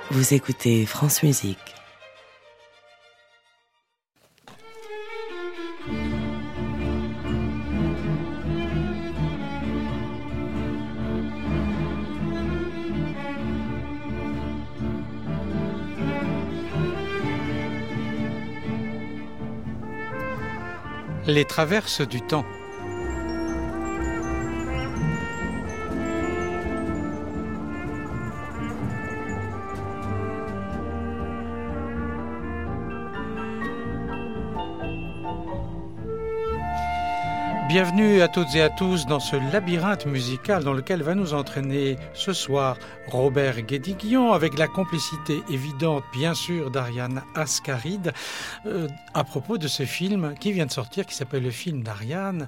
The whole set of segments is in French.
Vous écoutez France Musique. Les traverses du temps. Bienvenue à toutes et à tous dans ce labyrinthe musical dans lequel va nous entraîner ce soir Robert Guédiguian avec la complicité évidente bien sûr d'Ariane Ascaride à propos de ce film qui vient de sortir qui s'appelle Le fil d'Ariane,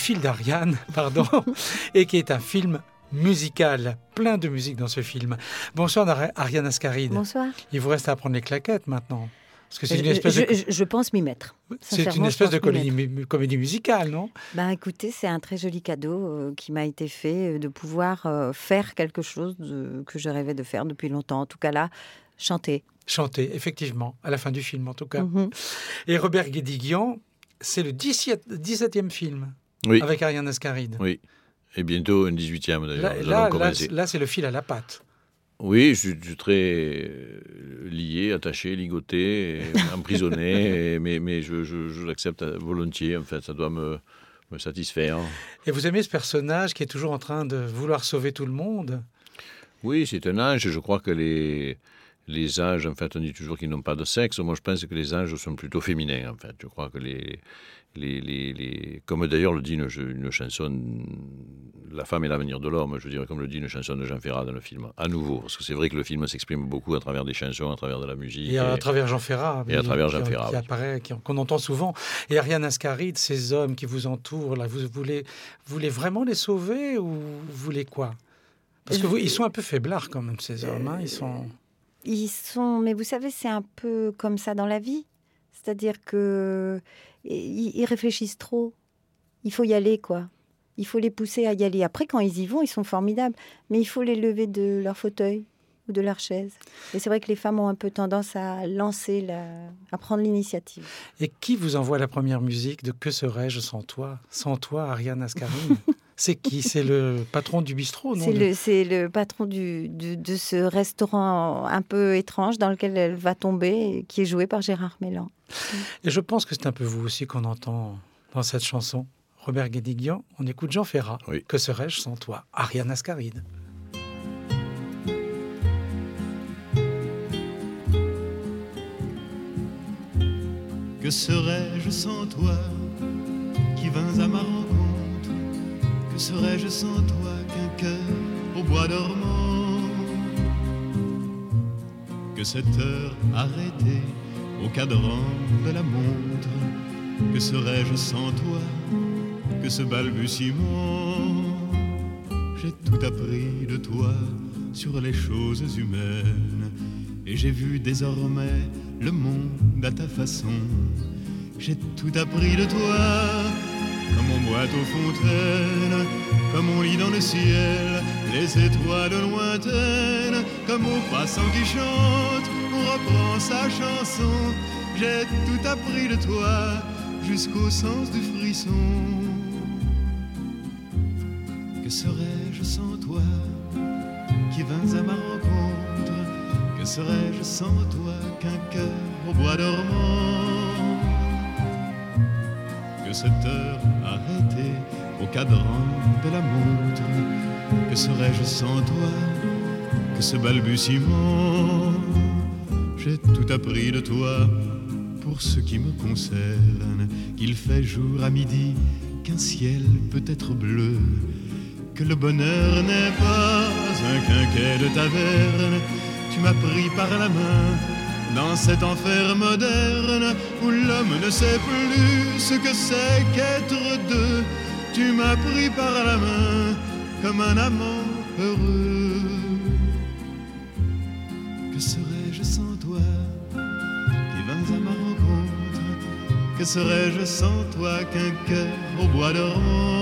et qui est un film musical, plein de musique dans ce film. Bonsoir Ariane Ascaride. Bonsoir. Il vous reste à apprendre les claquettes maintenant. Parce que c'est je pense m'y mettre. C'est une espèce de comédie musicale, non ? Ben, écoutez, c'est un très joli cadeau qui m'a été fait de pouvoir faire quelque chose que je rêvais de faire depuis longtemps. En tout cas là, chanter. Chanter, effectivement, à la fin du film en tout cas. Mm-hmm. Et Robert Guédiguian, c'est le 17e film avec Ariane Ascaride. Oui, et bientôt un 18e d'ailleurs. Là, c'est le fil à la patte. Oui, je suis très lié, attaché, ligoté, emprisonné, mais je l'accepte volontiers. En fait, ça doit me satisfaire. Et vous aimez ce personnage qui est toujours en train de vouloir sauver tout le monde ? Oui, c'est un ange. Je crois que les anges, en fait, on dit toujours qu'ils n'ont pas de sexe. Moi, je pense que les anges sont plutôt féminins, en fait. Je crois que comme d'ailleurs le dit une chanson, La femme est l'avenir de l'homme, je dirais, comme le dit une chanson de Jean Ferrat dans le film, à nouveau, parce que c'est vrai que le film s'exprime beaucoup à travers des chansons, à travers de la musique. Et à travers Jean Ferrat. Et à travers Jean Ferrat. Qui apparaît, qu'on entend souvent. Et Ariane Ascaride, ces hommes qui vous entourent, là, vous voulez vraiment les sauver ou vous voulez quoi ? Parce que ils sont un peu faiblards quand même, ces hommes. Hein, Ils sont, mais vous savez, c'est un peu comme ça dans la vie. C'est-à-dire qu'ils réfléchissent trop. Il faut y aller, quoi. Il faut les pousser à y aller. Après, quand ils y vont, ils sont formidables. Mais il faut les lever de leur fauteuil ou de leur chaise. Et c'est vrai que les femmes ont un peu tendance à à prendre l'initiative. Et qui vous envoie la première musique de Que serais-je sans toi ? Sans toi, Ariane Ascaride. C'est qui ? C'est le patron du bistrot, non ? C'est le patron de ce restaurant un peu étrange dans lequel elle va tomber, qui est joué par Gérard Mélin. Et je pense que c'est un peu vous aussi qu'on entend dans cette chanson. Robert Guédiguian, on écoute Jean Ferrat. Oui. Que serais-je sans toi ? Ariane Ascaride. Que serais-je sans toi qui vins à ma rencontre ? Que serais-je sans toi qu'un cœur au bois dormant ? Que cette heure arrêtée au cadran de la montre ? Que serais-je sans toi que ce balbutiement ? J'ai tout appris de toi sur les choses humaines et j'ai vu désormais le monde à ta façon. J'ai tout appris de toi, comme on boit aux fontaines, comme on lit dans le ciel les étoiles lointaines, comme au passant qui chante, on reprend sa chanson. J'ai tout appris de toi, jusqu'au sens du frisson. Que serais-je sans toi, qui vins à ma rencontre ? Que serais-je sans toi qu'un cœur au bois dormant ? Que cette heure arrêtée au cadran de la montre ? Que serais-je sans toi que ce balbutiement ? J'ai tout appris de toi pour ce qui me concerne, qu'il fait jour à midi, qu'un ciel peut être bleu, que le bonheur n'est pas un quinquet de taverne. Tu m'as pris par la main dans cet enfer moderne où l'homme ne sait plus ce que c'est qu'être deux. Tu m'as pris par la main comme un amant heureux. Que serais-je sans toi qui vins à ma rencontre ? Que serais-je sans toi qu'un cœur au bois dormant ?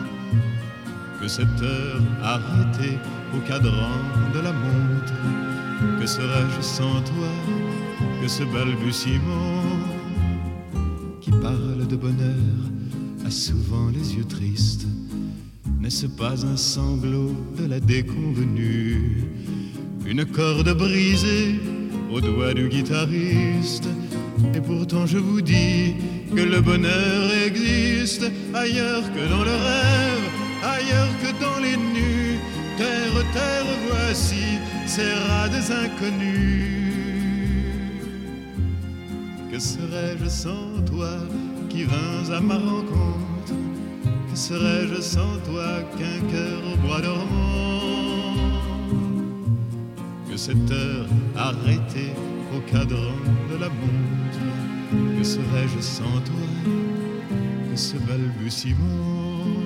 Que cette heure arrêtée au cadran de la montre, Que serais-je sans toi? Que ce balbutiement qui parle de bonheur a souvent les yeux tristes. N'est-ce pas un sanglot de la déconvenue? Une corde brisée au doigt du guitariste. Et pourtant je vous dis que le bonheur existe ailleurs que dans le rêve, ailleurs que dans les nues. Terre, terre, voici ces rades inconnus. Que serais-je sans toi qui vins à ma rencontre? Que serais-je sans toi qu'un cœur au bois dormant? Que cette heure arrêtée au cadran de la montre? Que serais-je sans toi que ce balbutiement?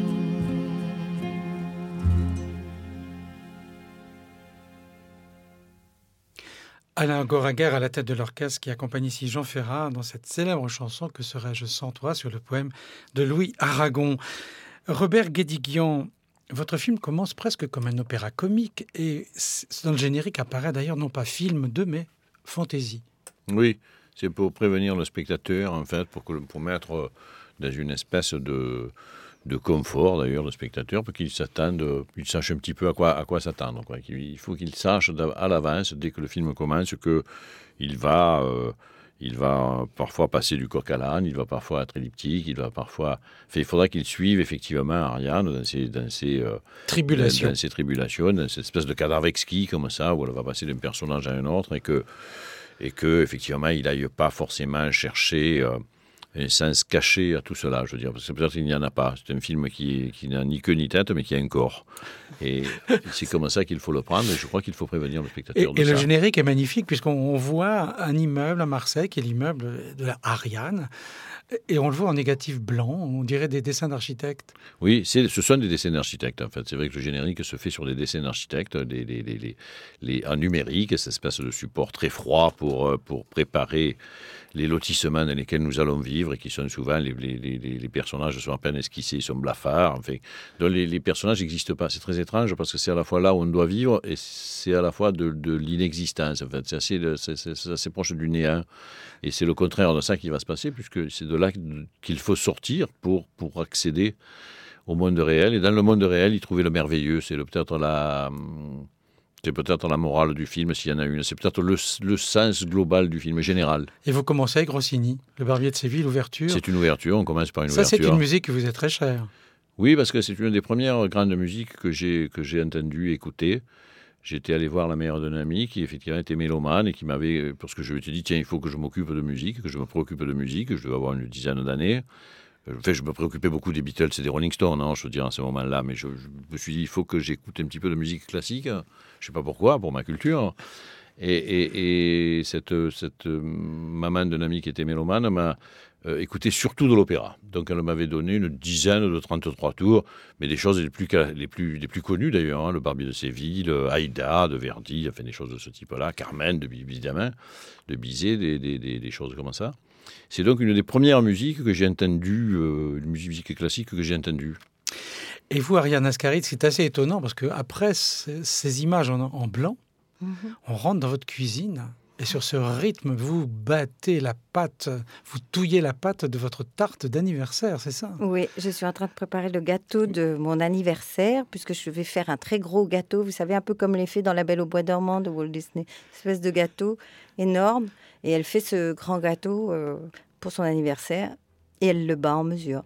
Alain Goraguer à la tête de l'orchestre qui accompagne ici Jean Ferrat dans cette célèbre chanson « Que serais-je sans toi » sur le poème de Louis Aragon. Robert Guédiguian, votre film commence presque comme un opéra comique et dans le générique apparaît d'ailleurs non pas film 2 mais fantaisie. Oui, c'est pour prévenir le spectateur, en fait, pour mettre dans une espèce de confort, d'ailleurs, le spectateur, pour qu'il s'attende, qu'il sache un petit peu à quoi s'attendre. Quoi. Il faut qu'il sache à l'avance, dès que le film commence, qu'il va parfois passer du coq à l'âne, il va parfois être elliptique, il faudra qu'il suive effectivement Ariane dans ses tribulations, dans cette espèce de cadavre exquis comme ça, où elle va passer d'un personnage à un autre, et que effectivement, il n'aille pas forcément chercher un sens caché à tout cela, je veux dire, parce que peut-être qu'il n'y en a pas. C'est un film qui n'a ni queue ni tête, mais qui a un corps. Et c'est comme ça qu'il faut le prendre, et je crois qu'il faut prévenir le spectateur de ça. Et le générique est magnifique, puisqu'on voit un immeuble à Marseille, qui est l'immeuble de la Ariane, et on le voit en négatif blanc, on dirait des dessins d'architectes. Oui, ce sont des dessins d'architectes, en fait. C'est vrai que le générique se fait sur des dessins d'architectes, en numérique, cette espèce de support très froid pour préparer les lotissements dans lesquels nous allons vivre, et qui sont souvent, les personnages sont à peine esquissés, ils sont blafards. Enfin, donc les personnages n'existent pas. C'est très étrange, parce que c'est à la fois là où on doit vivre, et c'est à la fois de l'inexistence. En fait. C'est assez proche du néant. Et c'est le contraire de ça qui va se passer, puisque c'est de là qu'il faut sortir pour accéder au monde réel. Et dans le monde réel, y trouver le merveilleux. C'est peut-être la morale du film, s'il y en a une. C'est peut-être le sens global du film, général. Et vous commencez avec Rossini, Le Barbier de Séville, l'ouverture. C'est une ouverture, on commence par une ouverture. Ça, c'est une musique qui vous est très chère. Oui, parce que c'est une des premières grandes musiques que j'ai entendu écouter. J'étais allé voir la mère d'un ami qui, effectivement, était mélomane et qui m'avait... Parce que je m'étais dit, tiens, il faut que je m'occupe de musique, que je me préoccupe de musique. Je devais avoir une dizaine d'années. Enfin, je me préoccupais beaucoup des Beatles et des Rolling Stones, hein, je veux dire, à ce moment-là. Mais je me suis dit, il faut que j'écoute un petit peu de musique classique. Je ne sais pas pourquoi, pour ma culture. Et cette maman d'un ami qui était mélomane m'a écouté surtout de l'opéra. Donc elle m'avait donné une dizaine de 33 tours, mais des choses les plus connues d'ailleurs, hein, Le Barbier de Séville, Aïda de Verdi, enfin des choses de ce type-là, Carmen de Bizet, des choses comme ça. C'est donc une des premières musiques que j'ai entendues, une musique classique que j'ai entendue. Et vous, Ariane Ascaride, c'est assez étonnant parce qu'après ces images en blanc, on rentre dans votre cuisine et sur ce rythme, vous battez la pâte, vous touillez la pâte de votre tarte d'anniversaire, c'est ça? Oui, je suis en train de préparer le gâteau de mon anniversaire, puisque je vais faire un très gros gâteau, vous savez, un peu comme les fait dans La Belle au bois dormant de Walt Disney, une espèce de gâteau énorme, et elle fait ce grand gâteau pour son anniversaire, et elle le bat en mesure.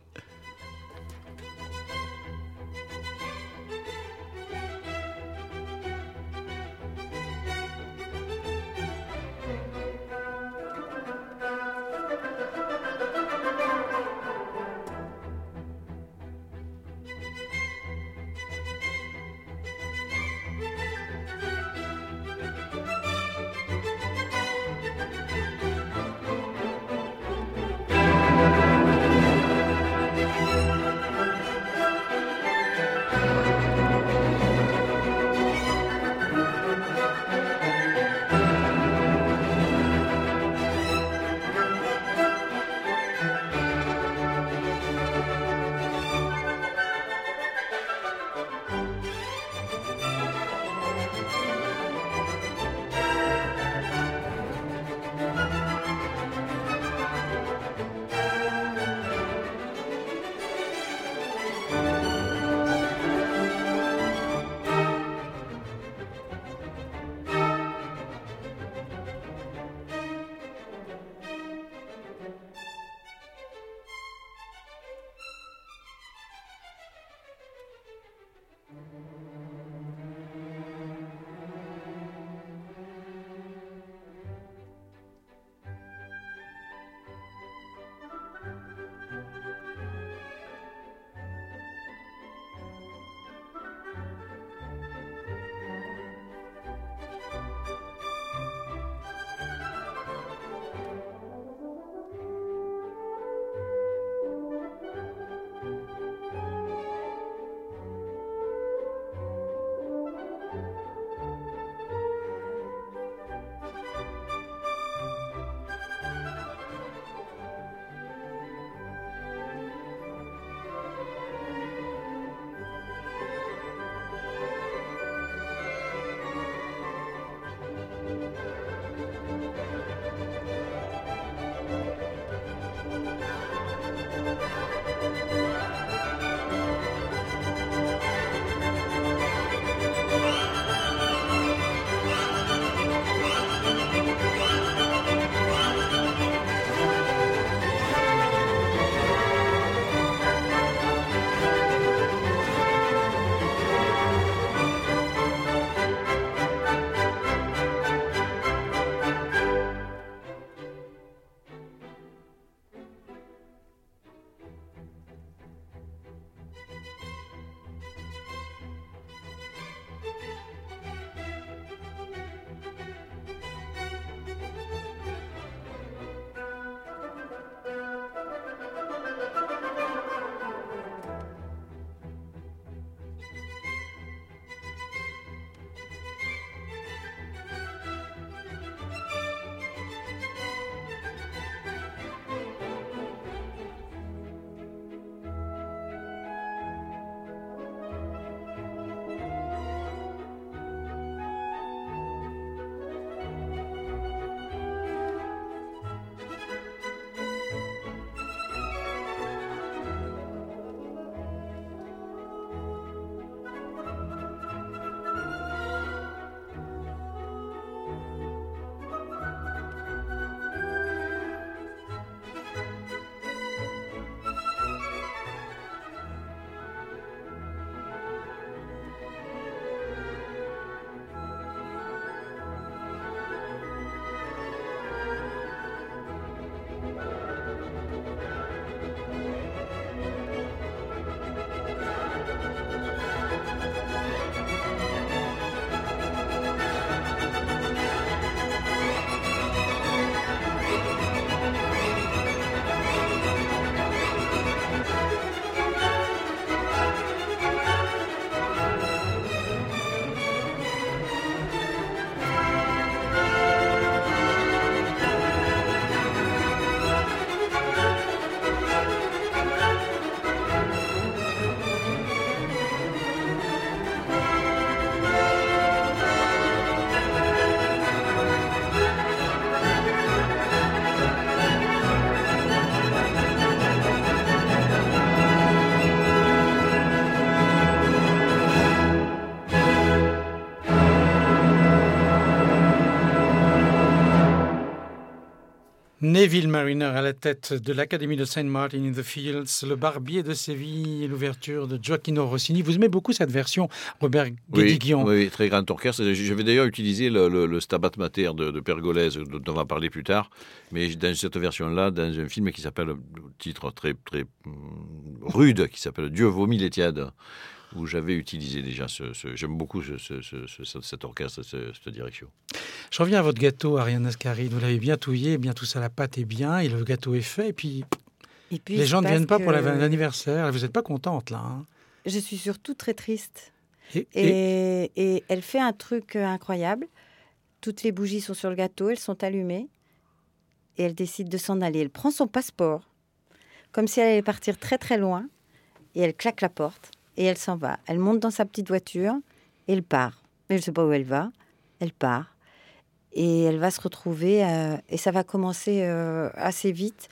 Neville Mariner à la tête de l'Académie de St. Martin in the Fields, le Barbier de Séville et l'ouverture de Gioacchino Rossini. Vous aimez beaucoup cette version, Robert Guédiguian? Oui, très grand orchestre. Je vais d'ailleurs utiliser le Stabat Mater de Pergolèse, dont on va parler plus tard, mais dans cette version-là, dans un film qui s'appelle, titre très, très rude, qui s'appelle Dieu vomit les tièdes, où j'avais utilisé déjà j'aime beaucoup cet orchestre, cette direction. Je reviens à votre gâteau, Ariane Ascaride. Vous l'avez bien touillé, bien tout ça, la pâte est bien, et le gâteau est fait, et puis les gens ne viennent pas pour l'anniversaire. Vous n'êtes pas contente, là, hein? Je suis surtout très triste. Et Elle fait un truc incroyable. Toutes les bougies sont sur le gâteau, elles sont allumées, et elle décide de s'en aller. Elle prend son passeport, comme si elle allait partir très très loin, et elle claque la porte. Et elle s'en va. Elle monte dans sa petite voiture et elle part. Mais je ne sais pas où elle va. Elle part. Et elle va se retrouver... et ça va commencer assez vite.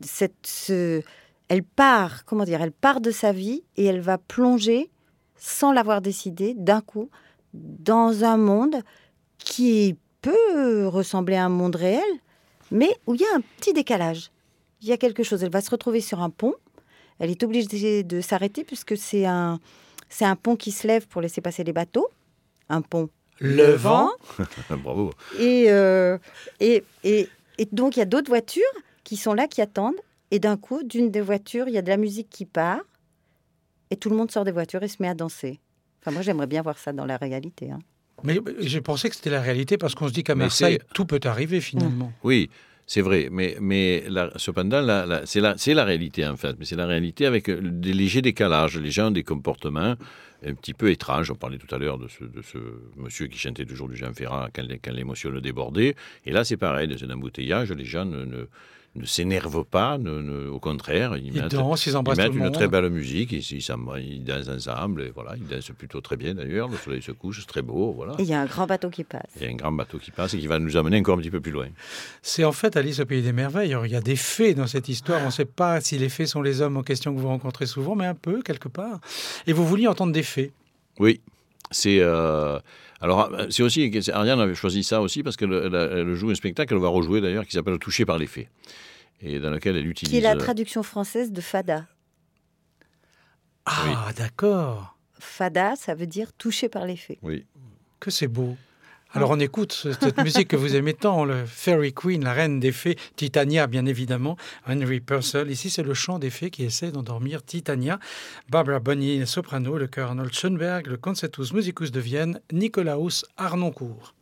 Elle part, elle part de sa vie et elle va plonger, sans l'avoir décidé, d'un coup, dans un monde qui peut ressembler à un monde réel, mais où il y a un petit décalage. Il y a quelque chose. Elle va se retrouver sur un pont. Elle est obligée de s'arrêter puisque c'est un pont qui se lève pour laisser passer les bateaux. Un pont levant. Bravo. Et donc, il y a d'autres voitures qui sont là, qui attendent. Et d'un coup, d'une des voitures, il y a de la musique qui part. Et tout le monde sort des voitures et se met à danser. Enfin, moi, j'aimerais bien voir ça dans la réalité. Hein. Mais j'ai pensé que c'était la réalité parce qu'on se dit qu'à Marseille, tout peut arriver finalement. Oui. C'est vrai, mais cependant, c'est la réalité en fait. Mais c'est la réalité avec des légers décalages. Les gens ont des comportements un petit peu étranges. On parlait tout à l'heure de ce monsieur qui chantait toujours du Jean Ferrat quand l'émotion le débordait. Et là, c'est pareil, dans un embouteillage, les gens ne s'énervent pas, au contraire. Ils dansent, ils embrassent tout le monde. Ils mettent une très belle musique, ils dansent ensemble, et voilà, ils dansent plutôt très bien d'ailleurs. Le soleil se couche, c'est très beau. Voilà. Et il y a un grand bateau qui passe. Il y a un grand bateau qui passe et qui va nous amener encore un petit peu plus loin. C'est en fait Alice au Pays des Merveilles. Alors, il y a des fées dans cette histoire. On ne sait pas si les fées sont les hommes en question que vous rencontrez souvent, mais un peu, quelque part. Et vous vouliez entendre des fées. Oui, c'est... Alors, c'est aussi, Ariane avait choisi ça aussi parce qu'elle joue un spectacle qu'elle va rejouer d'ailleurs qui s'appelle Touché par les fées et dans lequel elle utilise... Qui est la traduction française de Fada. Ah, oui. D'accord. Fada, ça veut dire touché par les fées. Oui. Que c'est beau. Alors on écoute cette musique que vous aimez tant, le Fairy Queen, la reine des fées, Titania bien évidemment, Henry Purcell. Ici c'est le chant des fées qui essaie d'endormir Titania. Barbara Bonney, soprano, le chœur Arnold Schoenberg, le Concertus Musicus de Vienne, Nicolaus Harnoncourt.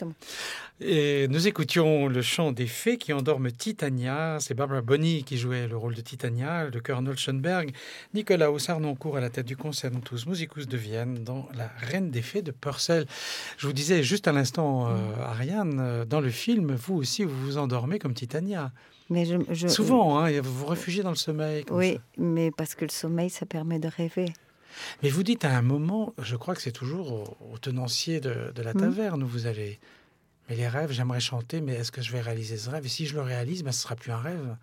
exactement. Et nous écoutions le chant des fées qui endorment Titania. C'est Barbara Bonney qui jouait le rôle de Titania, le chœur Noel Schoenberg, Nicolas Haussarnoncourt à la tête du Concertus Musicus de Vienne dans La Reine des Fées de Purcell. Je vous disais juste à l'instant, Ariane, dans le film, vous aussi, vous vous endormez comme Titania. Mais Souvent, hein, vous vous réfugiez dans le sommeil. Oui, ça. mais parce que le sommeil, ça permet de rêver. Mais vous dites à un moment, je crois que c'est toujours au tenancier de la taverne où vous allez... Mais les rêves, j'aimerais chanter, mais est-ce que je vais réaliser ce rêve? Et si je le réalise, ce ne sera plus un rêve.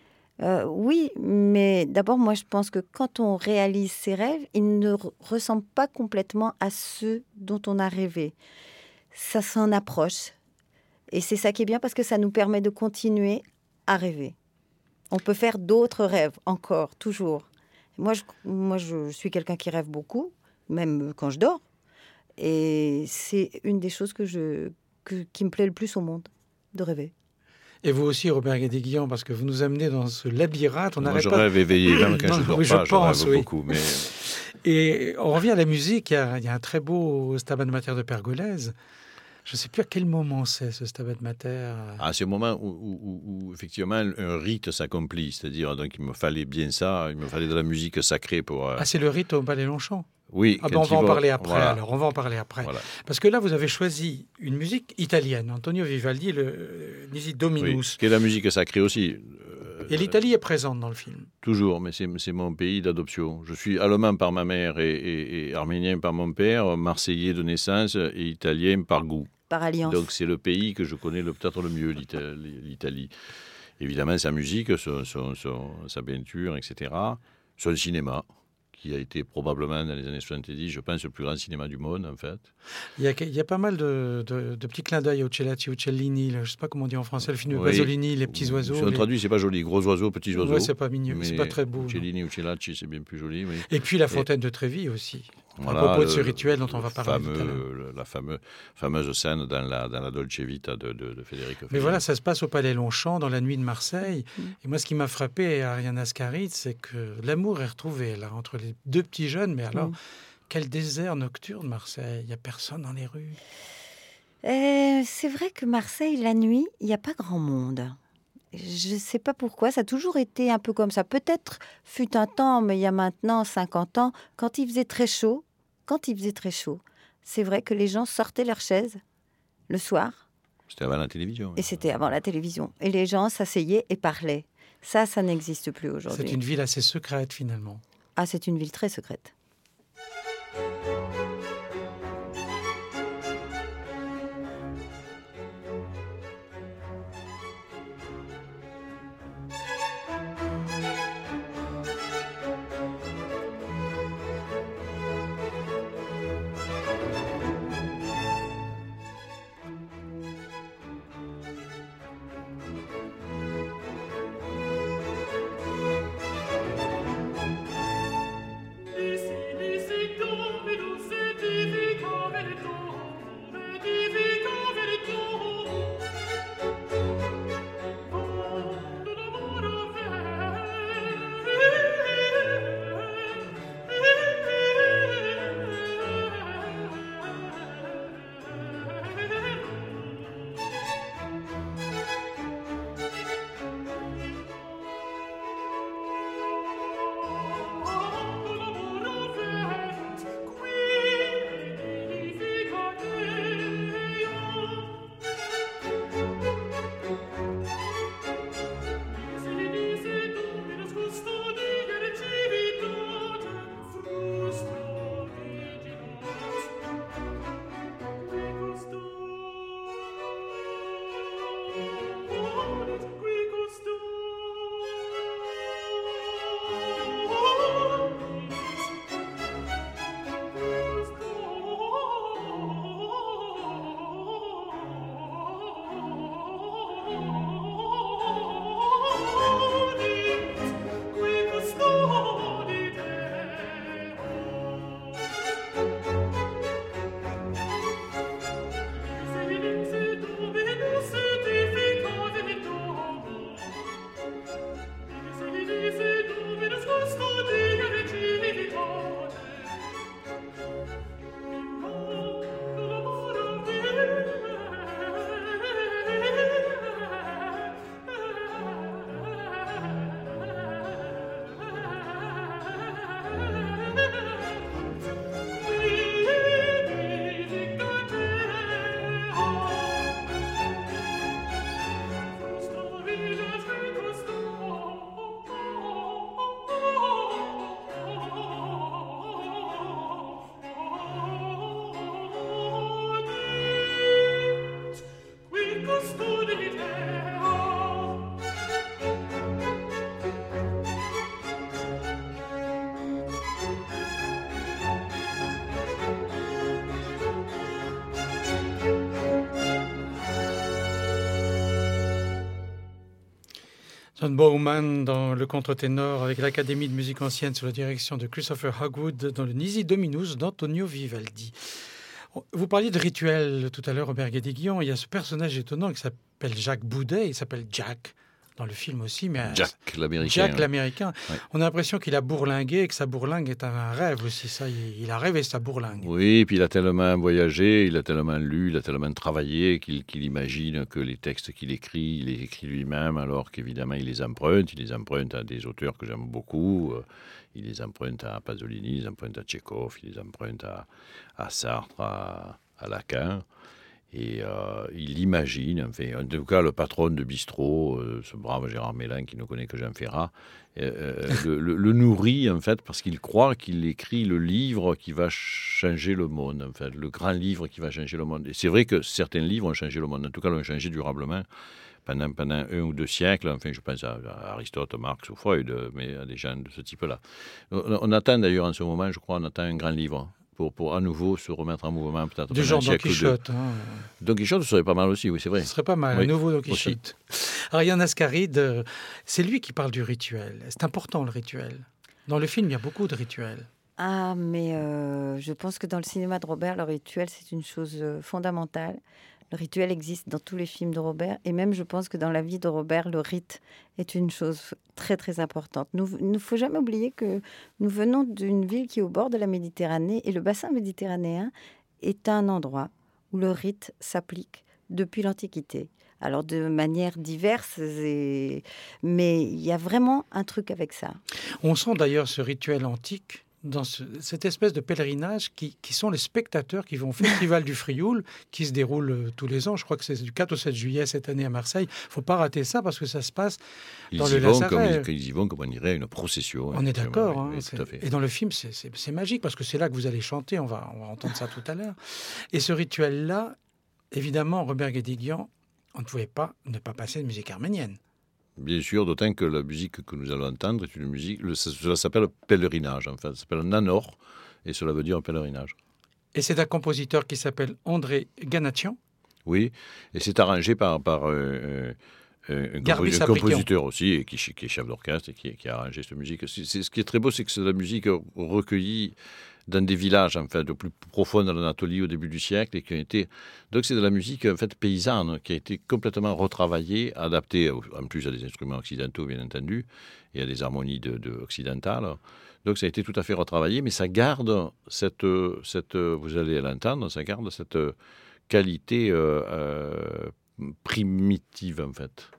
Oui, mais d'abord, moi, je pense que quand on réalise ses rêves, ils ne ressemblent pas complètement à ceux dont on a rêvé. Ça s'en approche. Et c'est ça qui est bien parce que ça nous permet de continuer à rêver. On peut faire d'autres rêves encore, toujours. Moi, je suis quelqu'un qui rêve beaucoup, même quand je dors. Et c'est une des choses qui me plaît le plus au monde, de rêver. Et vous aussi, Robert Guédiguian, parce que vous nous amenez dans ce labyrinthe. Je rêve éveillé, même quand je dors pas, je rêve beaucoup. Mais... Et on revient à la musique. Il y a un très beau Stabat Mater de Pergolèse. Je ne sais plus à quel moment c'est, ce Stabat Mater. C'est le moment où effectivement, un rite s'accomplit. C'est-à-dire, donc, il me fallait bien ça. Il me fallait de la musique sacrée pour... c'est le rite au Palais Longchamp. Oui. On va en parler après. Voilà. Alors, on va en parler après. Voilà. Parce que là, vous avez choisi une musique italienne. Antonio Vivaldi, le Nisi Dominus. Qui est la musique sacrée aussi. Et l'Italie est présente dans le film. Toujours, mais c'est mon pays d'adoption. Je suis allemand par ma mère et arménien par mon père, marseillais de naissance et italien par goût. Par alliance. Donc c'est le pays que je connais peut-être le mieux, l'Italie. Évidemment, sa musique, sa peinture, etc. Son cinéma, qui a été probablement dans les années 70, je pense, le plus grand cinéma du monde, en fait. Il y a pas mal de petits clins d'œil au Uccellati, Uccellini, je ne sais pas comment on dit en français, le film de Pasolini, les petits oiseaux. Si on traduit, c'est pas joli. Gros oiseaux, petits oiseaux. Ouais, c'est pas mignon, c'est pas très beau. Uccellini, Uccellati, c'est bien plus joli. Oui. Et puis la fontaine de Trévi aussi. Voilà, à propos de ce rituel dont on va parler tout à l'heure. La fameuse scène dans la Dolce Vita de Federico Fellini. Mais voilà, ça se passe au Palais Longchamp, dans la nuit de Marseille. Et moi, ce qui m'a frappé à Ariane Ascaride, c'est que l'amour est retrouvé là, entre les deux petits jeunes. Mais alors, quel désert nocturne, Marseille. Il n'y a personne dans les rues. C'est vrai que Marseille, la nuit, il n'y a pas grand monde. Je ne sais pas pourquoi, ça a toujours été un peu comme ça. Peut-être fut un temps, mais il y a maintenant 50 ans, quand il faisait très chaud, c'est vrai que les gens sortaient leurs chaises le soir. C'était avant la télévision. Et c'était avant la télévision. Et les gens s'asseyaient et parlaient. Ça n'existe plus aujourd'hui. C'est une ville assez secrète, finalement. Ah, c'est une ville très secrète. Laissez tomber nos John Bowman dans le contre-ténor avec l'Académie de musique ancienne sous la direction de Christopher Hogwood dans le Nisi Dominus d'Antonio Vivaldi. Vous parliez de rituel tout à l'heure, Robert Guédiguian. Il y a ce personnage étonnant qui s'appelle Jacques Boudet. Il s'appelle Jack dans le film aussi. Mais Jack l'Américain. Jack l'Américain. Ouais. On a l'impression qu'il a bourlingué et que sa bourlingue est un rêve aussi. Ça, il a rêvé sa bourlingue. Oui, et puis il a tellement voyagé, il a tellement lu, il a tellement travaillé qu'il imagine que les textes qu'il écrit, il les écrit lui-même, alors qu'évidemment il les emprunte. Il les emprunte à des auteurs que j'aime beaucoup. Il les emprunte à Pasolini, il les emprunte à Tchekhov, il les emprunte à Sartre, à Lacan. Et il imagine, enfin, en tout cas le patron de bistrot, ce brave Gérard Mélin qui ne connaît que Jean Ferrat, le nourrit en fait parce qu'il croit qu'il écrit le livre qui va changer le monde, en fait, le grand livre qui va changer le monde. Et c'est vrai que certains livres ont changé le monde, en tout cas l'ont changé durablement pendant 1 ou 2 siècles. Enfin, je pense à Aristote, Marx ou Freud, mais à des gens de ce type-là. On attend d'ailleurs en ce moment, je crois, on attend un grand livre. Pour à nouveau se remettre en mouvement, peut-être. Du genre Don Quichotte. Don Quichotte, ce serait pas mal aussi, oui, c'est vrai. Ce serait pas mal, oui, un nouveau Don Quichotte. Ariane Ascaride, c'est lui qui parle du rituel. C'est important, le rituel. Dans le film, il y a beaucoup de rituels. Ah, mais je pense que dans le cinéma de Robert, le rituel, c'est une chose fondamentale. Le rituel existe dans tous les films de Robert. Et même, je pense que dans la vie de Robert, le rite est une chose très, très importante. Il ne faut jamais oublier que nous venons d'une ville qui est au bord de la Méditerranée. Et le bassin méditerranéen est un endroit où le rite s'applique depuis l'Antiquité. Alors, de manière diverse, mais il y a vraiment un truc avec ça. On sent d'ailleurs ce rituel antique dans cette espèce de pèlerinage qui sont les spectateurs qui vont au Festival du Frioul, qui se déroule tous les ans. Je crois que c'est du 4 au 7 juillet cette année à Marseille. Il ne faut pas rater ça parce que ça se passe dans le Lazaret. Ils y vont comme on dirait une procession. On est d'accord. Oui, tout à fait. Et dans le film, c'est magique parce que c'est là que vous allez chanter. On va entendre ça tout à l'heure. Et ce rituel-là, évidemment, Robert Guédiguian, on ne pouvait pas ne pas passer de musique arménienne. Bien sûr, d'autant que la musique que nous allons entendre est une musique, cela s'appelle pèlerinage, en fait. Ça s'appelle nanor, et cela veut dire pèlerinage. Et c'est un compositeur qui s'appelle André Ganatian. Oui, et c'est arrangé par un compositeur aussi, et qui est chef d'orchestre, et qui a arrangé cette musique. Ce qui est très beau, c'est que c'est de la musique recueillie dans des villages, en fait, de plus profonds de l'Anatolie au début du siècle, et qui ont été... Donc c'est de la musique, en fait, paysanne, qui a été complètement retravaillée, adaptée, en plus à des instruments occidentaux, bien entendu, et à des harmonies occidentales. Donc ça a été tout à fait retravaillé, mais ça garde cette vous allez l'entendre, ça garde cette qualité primitive, en fait.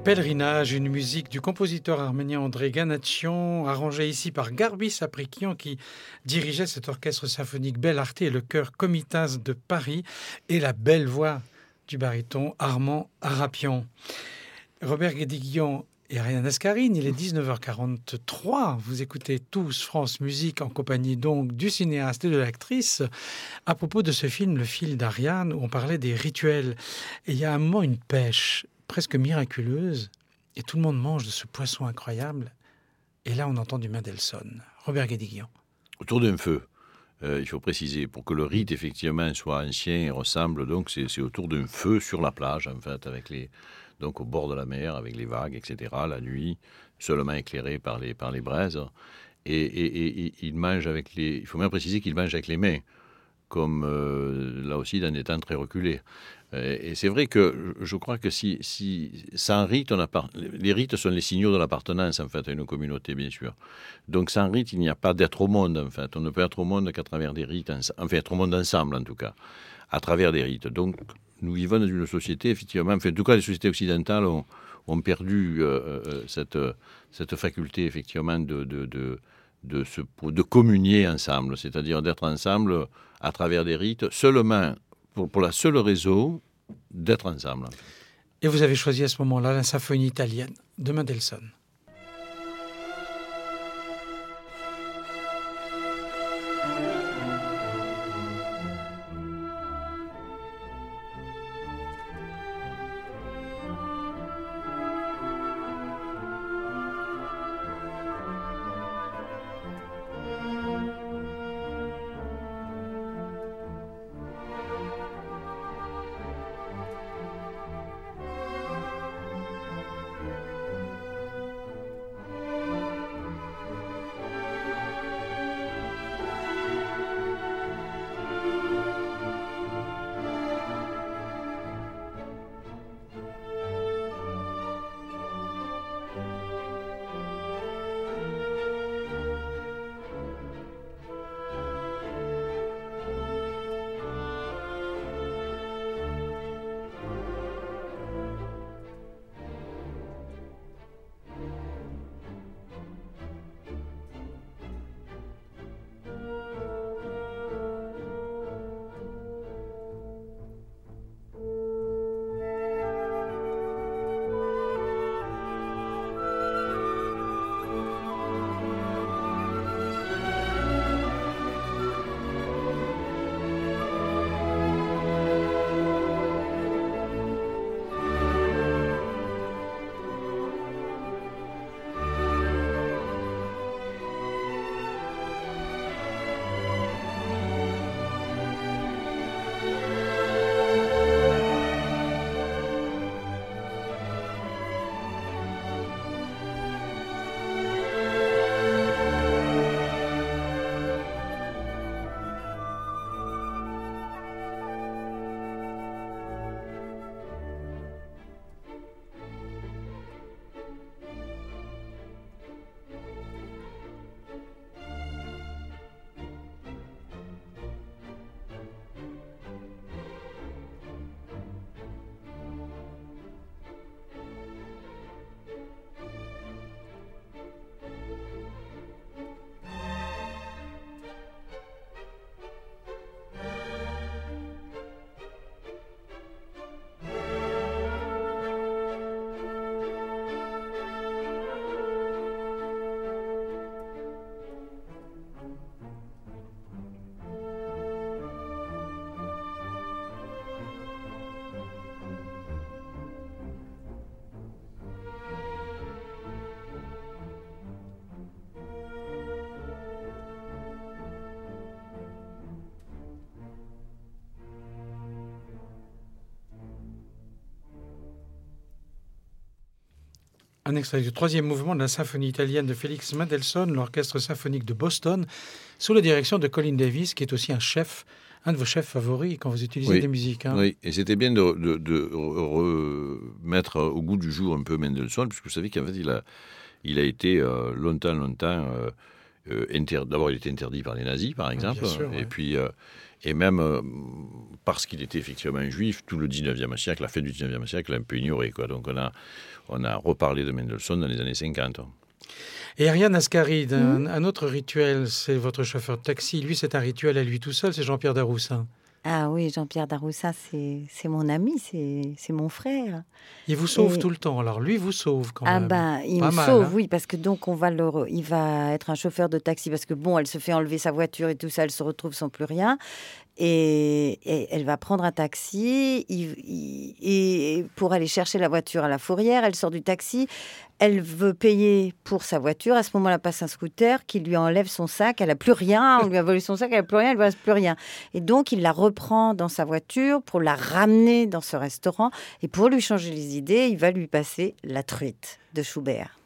Pèlerinage, une musique du compositeur arménien André Ganatchian, arrangée ici par Garbis Aprikian qui dirigeait cet orchestre symphonique Bel Arte et le chœur Comitas de Paris et la belle voix du baryton Armand Arapian. Robert Guédiguian et Ariane Ascarine, il est 19h43. Vous écoutez tous France Musique en compagnie donc du cinéaste et de l'actrice. À propos de ce film, Le fil d'Ariane, où on parlait des rituels. Et il y a un moment une pêche presque miraculeuse, et tout le monde mange de ce poisson incroyable. Et là, on entend du Mendelssohn. Robert Guédiguian. Autour d'un feu, il faut préciser, pour que le rite, effectivement, soit ancien et ressemble, donc c'est autour d'un feu sur la plage, en fait, donc au bord de la mer, avec les vagues, etc., la nuit, seulement éclairé par les braises. Et il mange il faut bien préciser qu'il mange avec les mains, comme là aussi dans des temps très reculés. Et c'est vrai que je crois que si sans rite, les rites sont les signaux de l'appartenance en fait à une communauté, bien sûr. Donc sans rite, il n'y a pas d'être au monde en fait. On ne peut être au monde qu'à travers des rites, enfin être au monde ensemble en tout cas, à travers des rites. Donc nous vivons dans une société effectivement, enfin, en tout cas les sociétés occidentales ont perdu cette faculté effectivement de communier ensemble, c'est-à-dire d'être ensemble à travers des rites seulement. Pour la seule raison d'être ensemble. Et vous avez choisi à ce moment-là la symphonie italienne de Mendelssohn. Un extrait du troisième mouvement de la symphonie italienne de Félix Mendelssohn, l'orchestre symphonique de Boston, sous la direction de Colin Davis, qui est aussi un de vos chefs favoris quand vous utilisez des musiques. Hein. Oui, et c'était bien de remettre au goût du jour un peu Mendelssohn, puisque vous savez qu'en fait, il a été longtemps D'abord, il était interdit par les nazis, par exemple. Bien sûr, et ouais. puis, et même parce qu'il était effectivement un juif, tout le 19e siècle, la fin du 19e siècle, l'a un peu ignoré, quoi. Donc, on a reparlé de Mendelssohn dans les années 50. Et Ariane Ascaride, un autre rituel, c'est votre chauffeur de taxi. Lui, c'est un rituel à lui tout seul, c'est Jean-Pierre Daroussin. Ah oui, Jean-Pierre Daroussin, c'est mon ami, c'est mon frère. Il vous sauve Et- tout le temps. Alors, lui vous sauve quand Ah même. ben, il Pas me mal, sauve, hein. oui, parce que donc il va être un chauffeur de taxi, parce que bon, elle se fait enlever sa voiture et tout ça, elle se retrouve sans plus rien. Et elle va prendre un taxi et pour aller chercher la voiture à la fourrière. Elle sort du taxi, elle veut payer pour sa voiture. À ce moment-là, passe un scooter qui lui enlève son sac. Elle n'a plus rien, on lui a volé son sac, elle n'a plus rien, elle ne lui reste plus rien. Et donc, il la reprend dans sa voiture pour la ramener dans ce restaurant. Et pour lui changer les idées, il va lui passer La Truite de Schubert.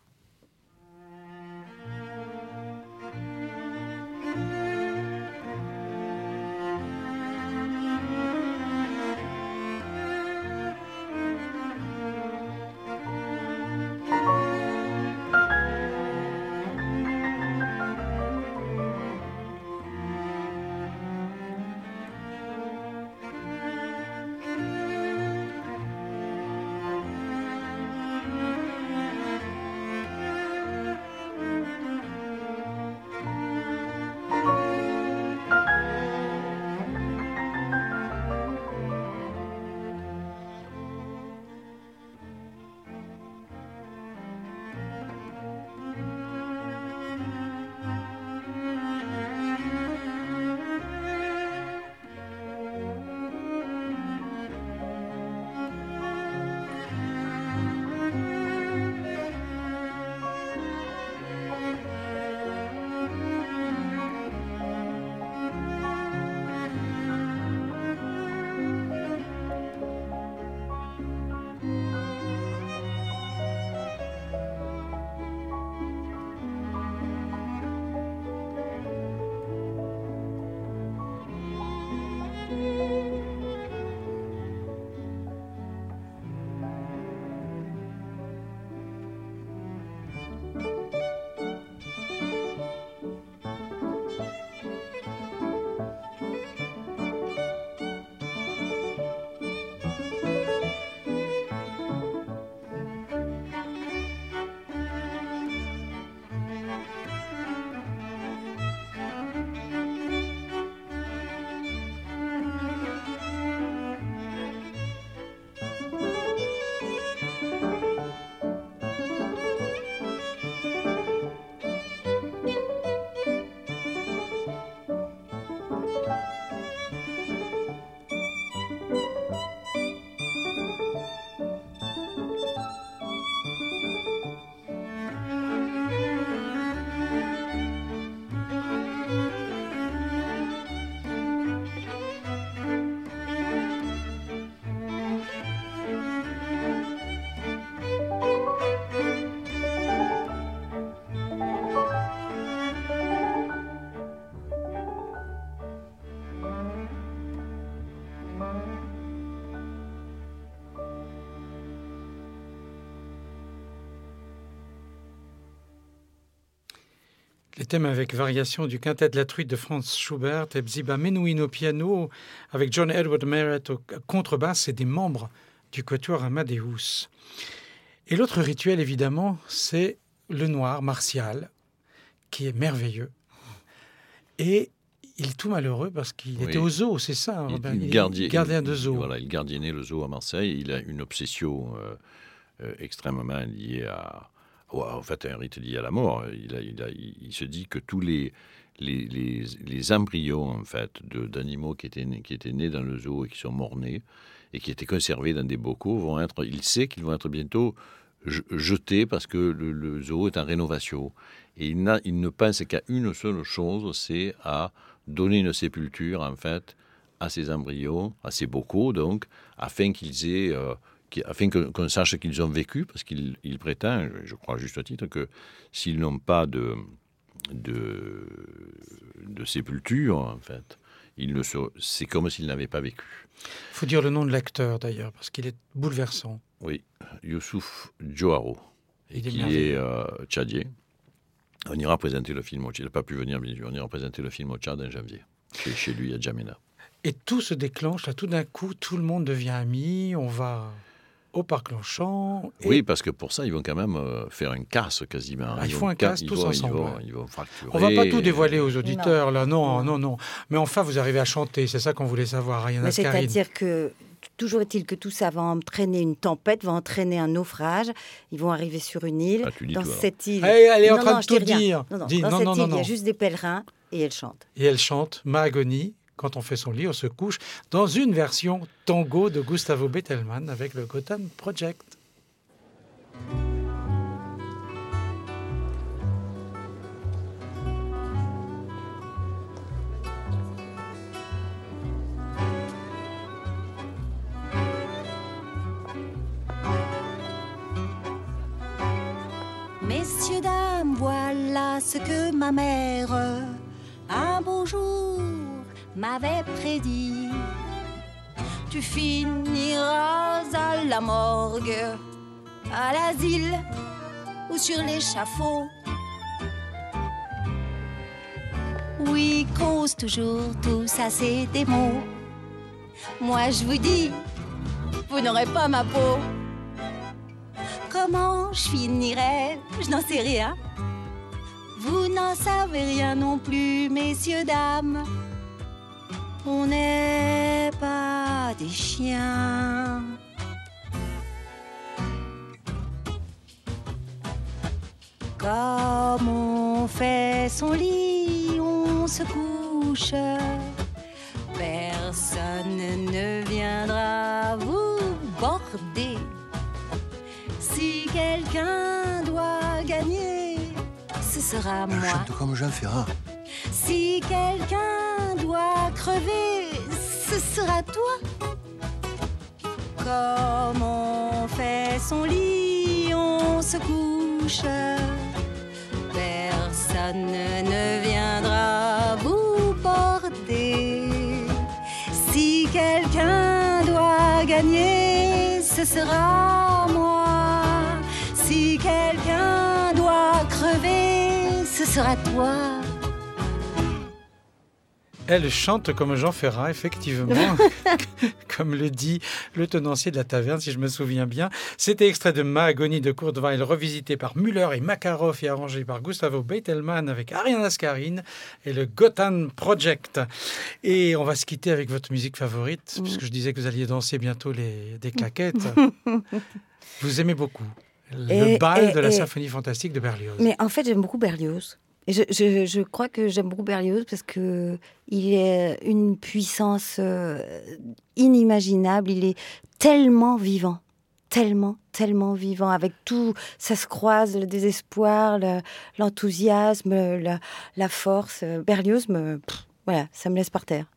Les thèmes avec variation du quintet de La Truite de Franz Schubert et Bziba Menuhin au piano, avec John Edward Merritt au contrebasse et des membres du quatuor Amadeus. Et l'autre rituel, évidemment, c'est le noir martial, qui est merveilleux. Et il est tout malheureux parce qu'il était au zoo, c'est ça, Robert? Il est gardien de zoo. Voilà, il gardiennait le zoo à Marseille. Il a une obsession extrêmement liée à... En fait, un rite lié à la mort. Il se dit que tous les embryons en fait, d'animaux qui étaient nés dans le zoo et qui sont morts-nés et qui étaient conservés dans des bocaux vont être... Il sait qu'ils vont être bientôt jetés parce que le zoo est en rénovation. Et il ne pense qu'à une seule chose, c'est à donner une sépulture, en fait, à ces embryons, à ces bocaux, donc, afin qu'ils aient... afin qu'on sache qu'ils ont vécu, parce qu'il prétend, je crois à juste titre, que s'ils n'ont pas de sépulture, en fait, c'est comme s'ils n'avaient pas vécu. Il faut dire le nom de l'acteur, d'ailleurs, parce qu'il est bouleversant. Oui, Youssouf Joharo, qui est tchadien. On ira présenter le film il n'a pas pu venir, bien sûr. On ira présenter le film au Tchad en janvier, chez lui à Djamena. Et tout se déclenche, là, tout d'un coup, tout le monde devient ami, on va au parc Longchamp. Et... Oui, parce que pour ça, ils vont quand même faire un casse quasiment. Ils font un casse tous ensemble. Ils vont fracturer. On ne va pas tout dévoiler aux auditeurs, là, non. Mais enfin, vous arrivez à chanter, c'est ça qu'on voulait savoir, Ariane Ascarine. C'est-à-dire que, toujours est-il que tout ça va entraîner une tempête, va entraîner un naufrage. Ils vont arriver sur une île. Dans cette île... Elle est en train de tout dire. Dans cette île, il y a juste des pèlerins et elle chante. Et elle chante Mahagoni. Quand on fait son lit, on se couche dans une version tango de Gustavo Bettelmann avec le Gotham Project. Messieurs, dames, voilà ce que ma mère, un beau jour, m'avait prédit. Tu finiras à la morgue, à l'asile ou sur l'échafaud. Oui, cause toujours, tout ça c'est des mots. Moi je vous dis, vous n'aurez pas ma peau. Comment je finirai, je n'en sais rien. Vous n'en savez rien non plus, messieurs, dames. On n'est pas des chiens. Comme on fait son lit, on se couche. Personne ne viendra vous border. Si quelqu'un doit gagner, ce sera moi. Chante comme Jean Ferrat. Si quelqu'un doit crever, ce sera toi. Comme on fait son lit, on se couche. Personne ne viendra vous porter. Si quelqu'un doit gagner, ce sera moi. Si quelqu'un doit crever, ce sera toi. Elle chante comme Jean Ferrat, effectivement, comme le dit le tenancier de la taverne, si je me souviens bien. C'était extrait de Mahagoni de Kurt Weill, revisité par Müller et Makarov et arrangé par Gustavo Bettelmann avec Ariane Ascarine et le Gotham Project. Et on va se quitter avec votre musique favorite, puisque je disais que vous alliez danser bientôt des claquettes. Vous aimez beaucoup le bal de la symphonie fantastique de Berlioz. Mais en fait, j'aime beaucoup Berlioz. Et je crois que j'aime beaucoup Berlioz parce qu'il est une puissance inimaginable. Il est tellement vivant, tellement vivant. Avec tout, ça se croise, le désespoir, l'enthousiasme, la force. Berlioz, voilà, ça me laisse par terre.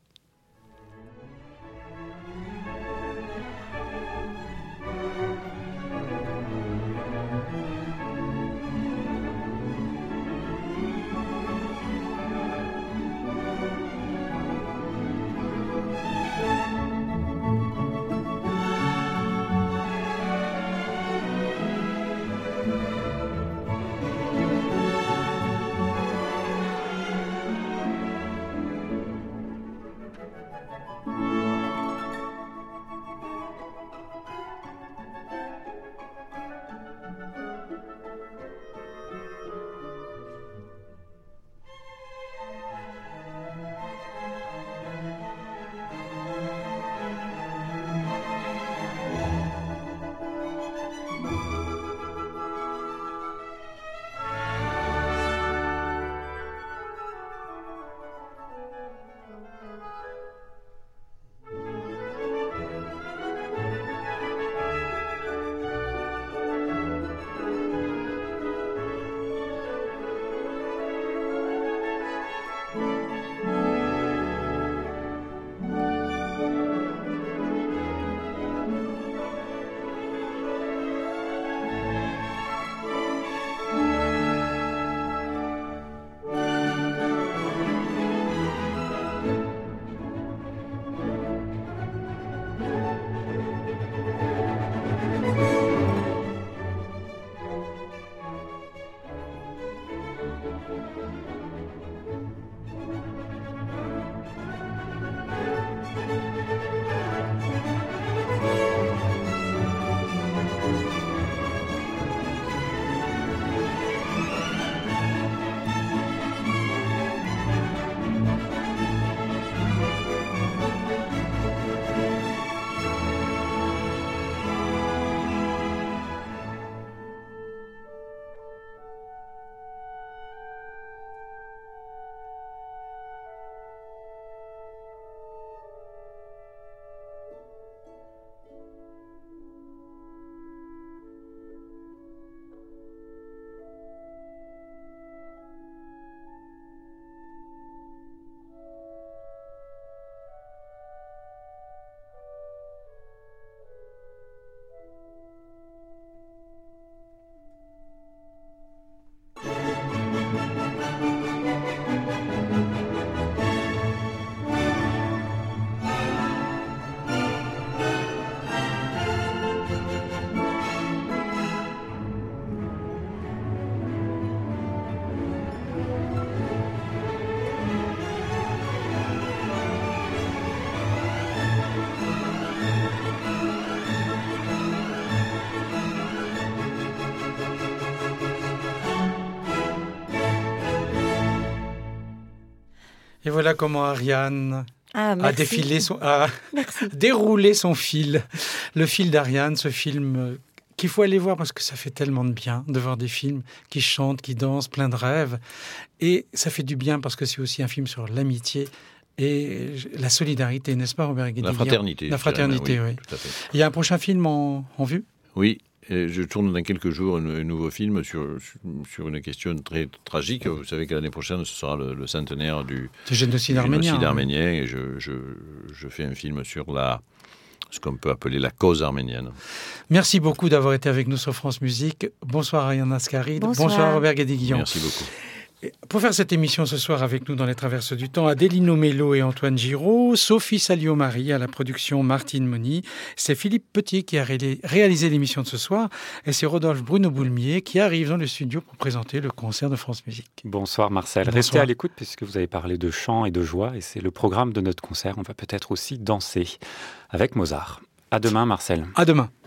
Et voilà comment Ariane a Merci. déroulé son fil. Le fil d'Ariane, ce film qu'il faut aller voir parce que ça fait tellement de bien de voir des films qui chantent, qui dansent, plein de rêves. Et ça fait du bien parce que c'est aussi un film sur l'amitié et la solidarité, n'est-ce pas, Robert Guédiguian ? La fraternité. La fraternité, oui. Tout à fait. Il y a un prochain film en vue ? Oui, et je tourne dans quelques jours un nouveau film sur une question très tragique. Vous savez que l'année prochaine, ce sera le centenaire du génocide arménien. Et je fais un film sur ce qu'on peut appeler la cause arménienne. Merci beaucoup d'avoir été avec nous sur France Musique. Bonsoir Ariane Ascaride. Bonsoir Robert Guédiguian. Merci beaucoup. Pour faire cette émission ce soir avec nous dans les Traverses du Temps, Adélino Mello et Antoine Giraud, Sophie Salio-Marie à la production Martine Moni, c'est Philippe Petit qui a réalisé l'émission de ce soir et c'est Rodolphe Bruno-Boulmier qui arrive dans le studio pour présenter le concert de France Musique. Bonsoir Marcel, Bonsoir. Restez à l'écoute puisque vous avez parlé de chant et de joie et c'est le programme de notre concert. On va peut-être aussi danser avec Mozart. À demain Marcel. À demain.